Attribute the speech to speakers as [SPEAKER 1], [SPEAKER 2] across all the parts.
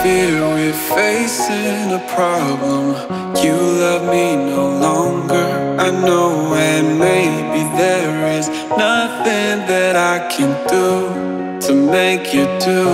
[SPEAKER 1] fear we're facing a problem. You love me no longer, I know, and maybe there is nothing that I can do to make you do.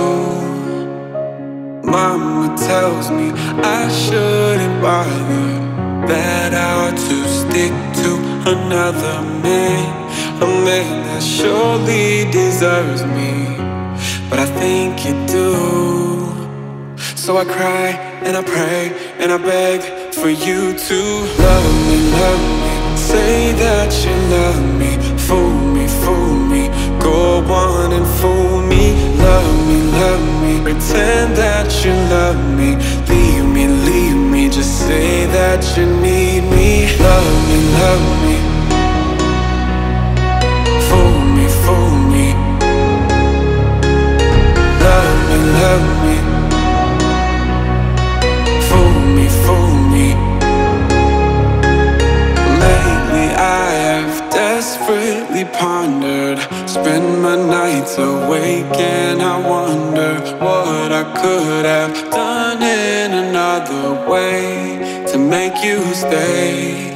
[SPEAKER 1] Mama tells me I shouldn't bother, that I ought to stick to another man, a man that surely deserves me, but I think you do. So I cry and I pray and I beg for you to love me, say that you love me, fool me, go on and fool me. Love me, pretend that you love me, leave me, just say that you need me. Love me, fool me, love me, fool me. Lately I have desperately pondered, spend my nights awake and I wonder what I could have done in another way to make you stay.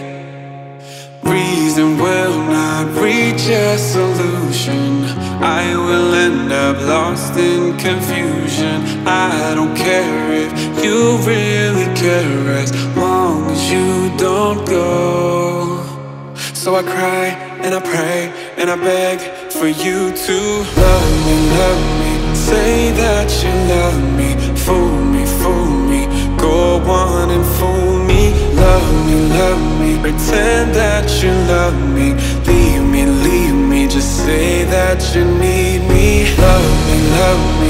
[SPEAKER 1] Reason will not reach a solution, I will end up lost in confusion. I don't care if you really care, as long as you don't go. So I cry and I pray and I beg for you to love me, say that you love me, fool me, go on and fool me. Love me, pretend that you love me, leave me, just say that you need me. Love me,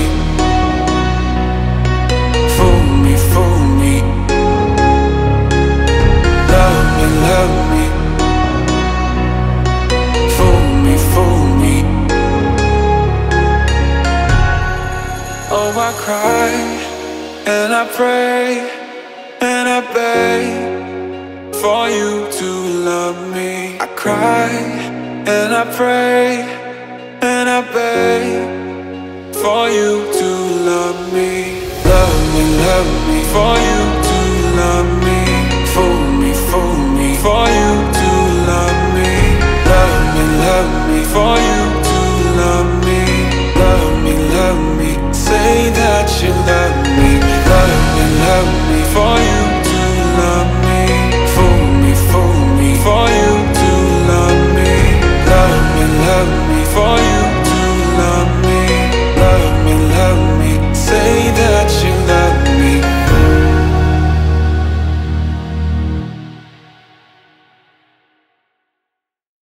[SPEAKER 1] fool me, love me, fool me. Oh, I cry and I pray and I beg for you to love me. I cry and I pray and I beg for you to love me, for you.